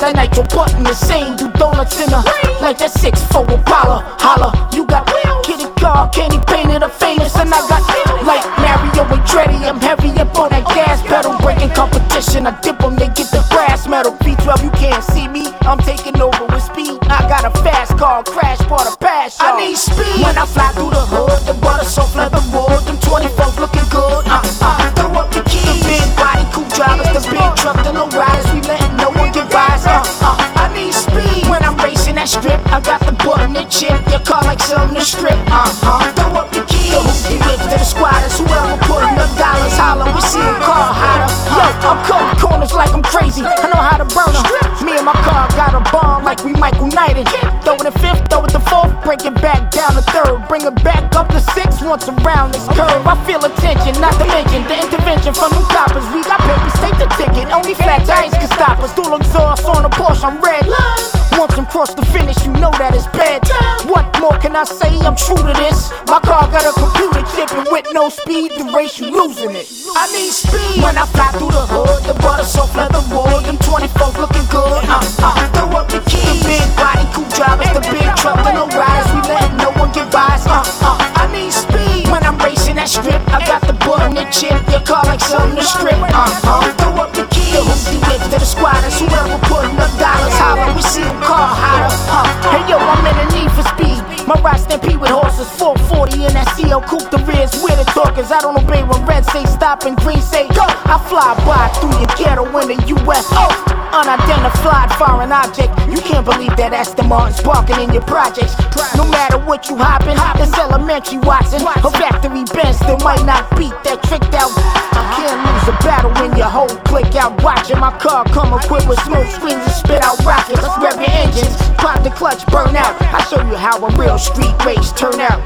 like nitro button, the same. Do donuts in a like that 6'4 Impala. Holla, you got Kitty Car, Candy Painted, a famous, and I got like Mario and Dreddy. I'm heavy up on that gas pedal, breaking competition. I dip them, they get the brass metal. V12, you can't see me, I'm taking over with speed. I got a fast car, crash part of pass. I need speed when I fly through the hood. The butter soft leather wood, them 24s looking good. Throw up the keys. The big body, cool drivers, the big truck, the low riders. We letting no one get by us. I need speed when I'm racing that strip. I got the button and chip, your car like something to strip. Throw up the keys. The hoopty whips to the squatters, whoever putting up dollars, holler. We see a car hotter. Yo, I'm cutting corners like I'm crazy. I know how to burn them. Me and my car got a bomb like we Michael Knighton. Throw it in fifth, throw it to fourth, break it back down to third, bring it back up to six once around this curve. I feel attention, not to mention the intervention from them coppers. We got papers, take the ticket. Only flat tires can stop us. Dual exhaust on the Porsche, I'm red. Once I'm cross the finish, you know that it's bad. What more can I say? I'm true to this. My car got a computer chip, and with no speed, the race you losing it. I need speed when I fly through the hood. The butter soft leather wood, them 24s looking good. Throw up the keys. The big body, cool drivers, the big truck, the low riders. We letting no one get by us. I need speed when I'm racing that strip. I got the button and chip, your car like something to strip. Throw up the keys. The hoopty whips to the squatters, whoever putting up dollars, holler. We see them car hotter. Hey yo, I'm in the need for speed. My ride stampede with horses, 440 in that CL coupe. The rear's where the talkers. I don't obey when red say stop and green say go. I fly by through your ghetto in the UFO. Unidentified foreign object. You can't believe that Aston Martin's parking in your projects. No matter what you hoppin', it's elementary Watson. A factory Benz still might not beat that tricked out. I can't lose a battle when your whole click out watching. My car come equipped with smoke screens and spit out rockets. Let's rev your engines, pop the clutch, burn out. I show you how a real street race turn out.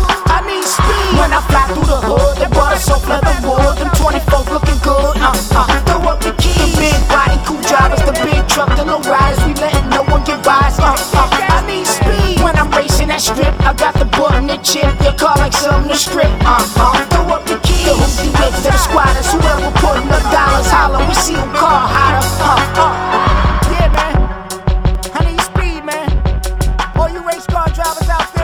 I need speed when I fly through the hood. The butter soft leather wood, them 24s looking good. Throw up the keys. The big body, cool drivers, the big truck, the low riders. We letting no one get by us. I need speed when I'm racing that strip. I got the button and chip, your car like something to strip. Throw up the keys. The hoopty whips to the squatters, whoever putting up dollars, holler. We see them car hotter. Yeah, man. I need speed, man. All you race car drivers out there.